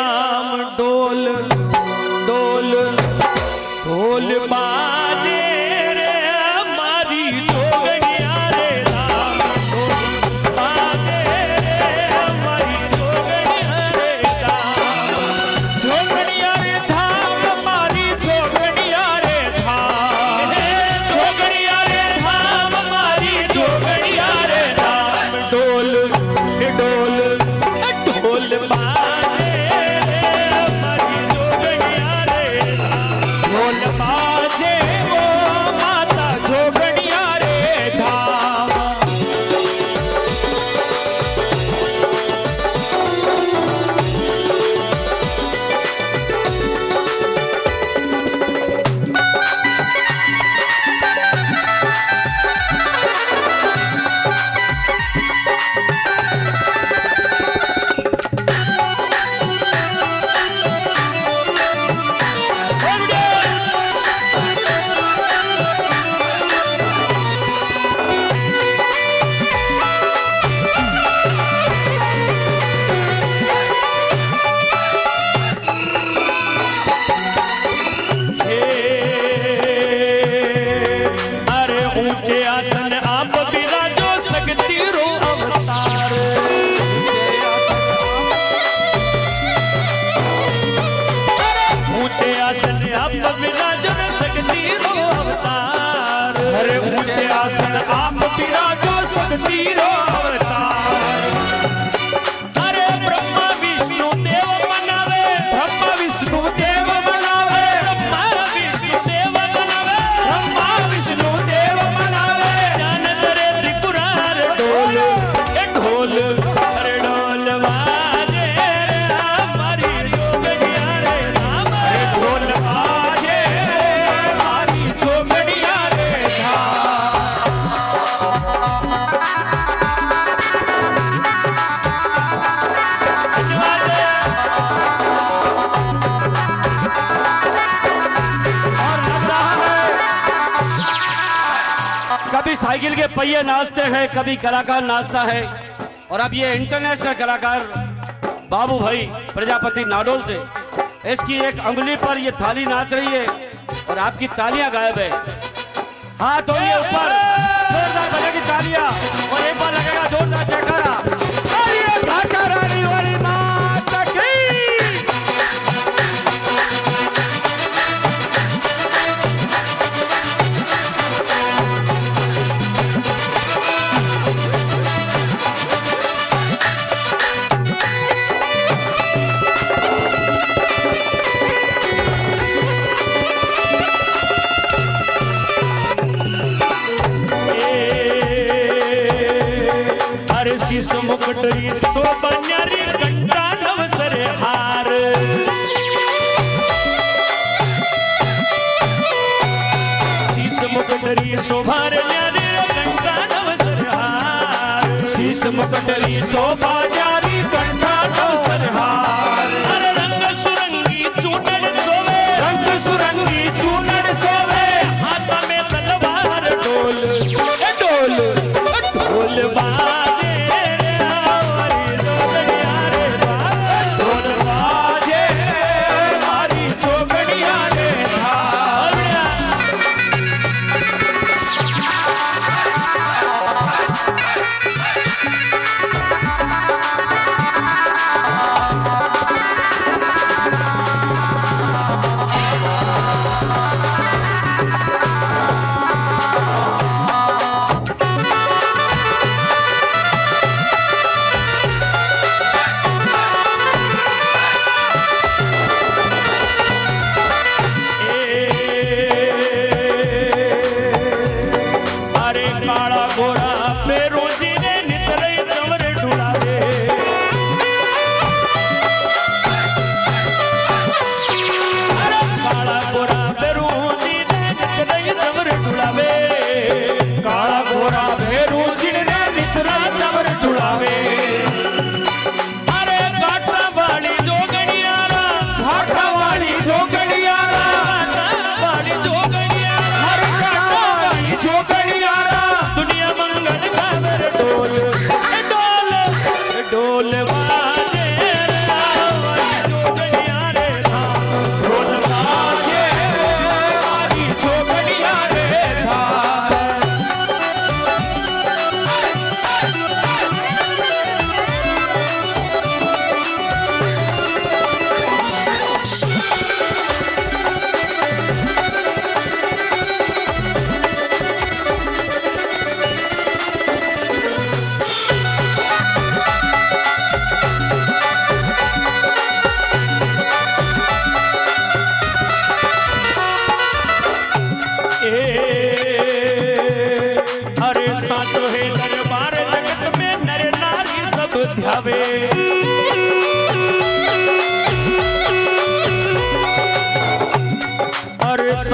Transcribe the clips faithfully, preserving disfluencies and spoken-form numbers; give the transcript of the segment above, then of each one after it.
राम डोल डोल ढोल बाजे रे हमारी जोगनिया रे राम डोल बाजे रे हमारी जोगनिया रे धाम जोगनिया रे धाम हमारी जोगनिया रे धाम जोगनिया रे धाम हमारी जोगनिया रे धाम डोल डोल ढोल बाजे रे हमारी जोगनिया रे ढोल बाजे वो माता जोगनिया रे धाम। अरे ऊंचे आसन आप विराजो शक्ति रो अवतार ऊंचे आसन आप विराजो शक्ति रो अवतार अरे ऊंचे आसन आप विराजो शक्ति रो अवतार अरे ब्रह्मा विष्णु देव बनावे ब्रह्मा विष्णु देव बनावे ब्रह्मा विष्णु देव बनावे ब्रह्मा विष्णु देव बनावे ज्ञान करे त्रिपुरार ढोल ए ढोल अरे ढोल बाजे रे हमारी जोगनिया रे धाम ढोल बाजे रे हमारी जोगनिया रे कभी साइकिल के पहिए नाचते हैं, कभी कलाकार नाचता है। और अब ये इंटरनेशनल कलाकार बाबू भाई प्रजापति नाडोल से, इसकी एक अंगुली पर ये थाली नाच रही है और आपकी तालियां गायब है। हाँ तो ये ऊपर जोरदार बजेगी तालियां और एक बार लगेगा जोरदार जयकारा। अरे घाटा रानी वाली माता की। हर शीस मुकुटरी शोभा न्यारी कंठा नवसर हार शीस मुकुटरी शोभा न्यारी कंठा नवसर हार शीस मुकुटरी शोभा न्यारी कंठा नवसर हार हर रंग सुरंगी चूनर सोवे रंग सुरंगी चूनर सोवे हाथ में तलवार ढोल ढोल ढोल बाजे रे हमारी जोगनिया रे धाम ढोल बाजे रे हमारी जोगनिया रे धाम।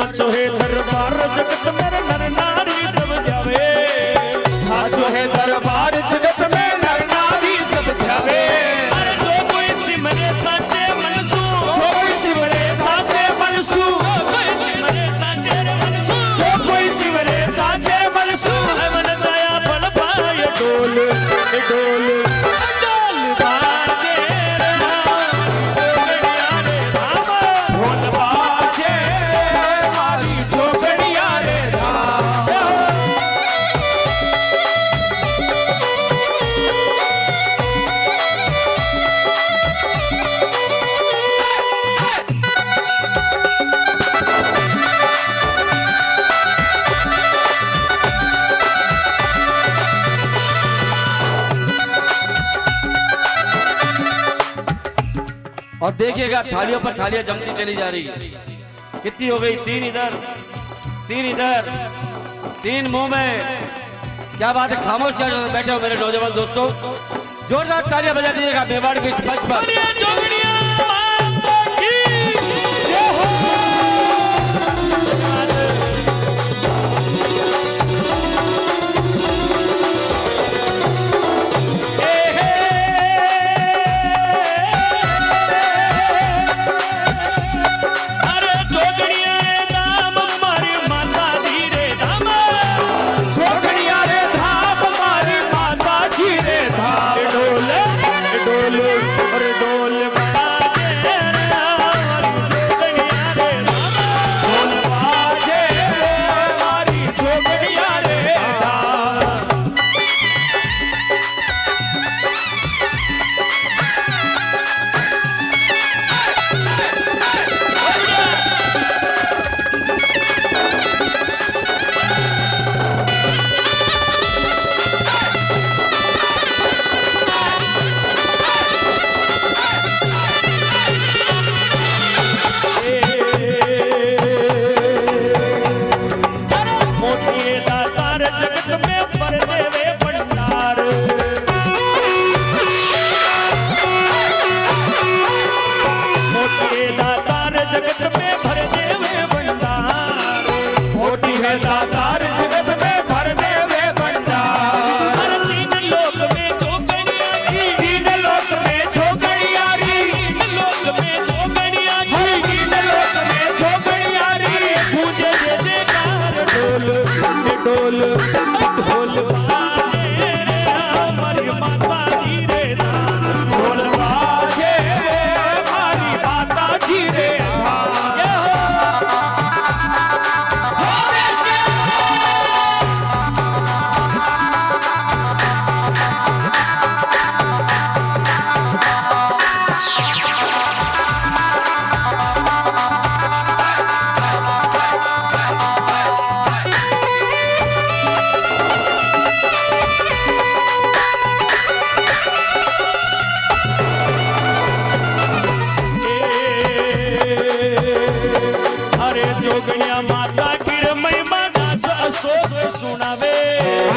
सासो है दरबार जगत में नर नारी सब जावे सासो है दरबार जगत में नर नारी सब जावे अरे जो कोई सिमरे सासे मनसू जो कोई सिमरे सासे मनसू कोई सिमरे सासे मनसू जो कोई सिमरे सासे मनसू मन जाया फल पाए डोल डोल डोल बाजे रे धाम ढोल बाजे मारी झोपड़िया रे धाम और देखिएगा थालियों पर थालियां जमती चली जा रही है। कितनी हो गई? तीन इधर, तीन इधर, तीन मुंह में। क्या बात है, खामोश कर बैठे हो मेरे नौजवान दोस्तों। जोरदार तालियां बजा दीजिएगा मेवाड़ के मंच पर। ढोल ढोल बाजे हमारी माता जी रे ढोल बाजे हमारी माता जी रे जोगनिया माता की महिमा दास अशोक सुनावे